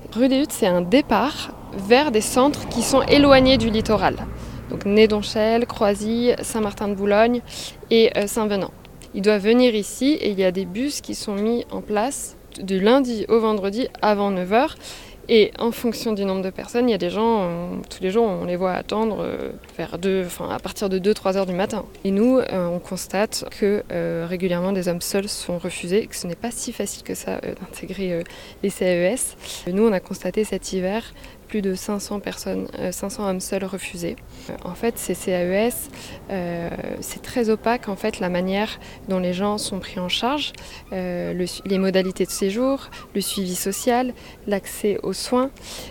Rue des Huttes, c'est un départ vers des centres qui sont éloignés du littoral. Donc Nédonchel, Croisy, Saint-Martin-de-Boulogne et Saint-Venant. Ils doivent venir ici et il y a des bus qui sont mis en place du lundi au vendredi avant 9h. Et en fonction du nombre de personnes, il y a des gens, tous les jours, on les voit attendre à partir de 2-3 heures du matin. Et nous, on constate que régulièrement des hommes seuls sont refusés, que ce n'est pas si facile que ça d'intégrer les CAES. Nous, on a constaté cet hiver plus de 500 hommes seuls refusés. En fait, ces CAES, c'est très opaque en fait la manière dont les gens sont pris en charge, les modalités de séjour, le suivi social, l'accès aux soins.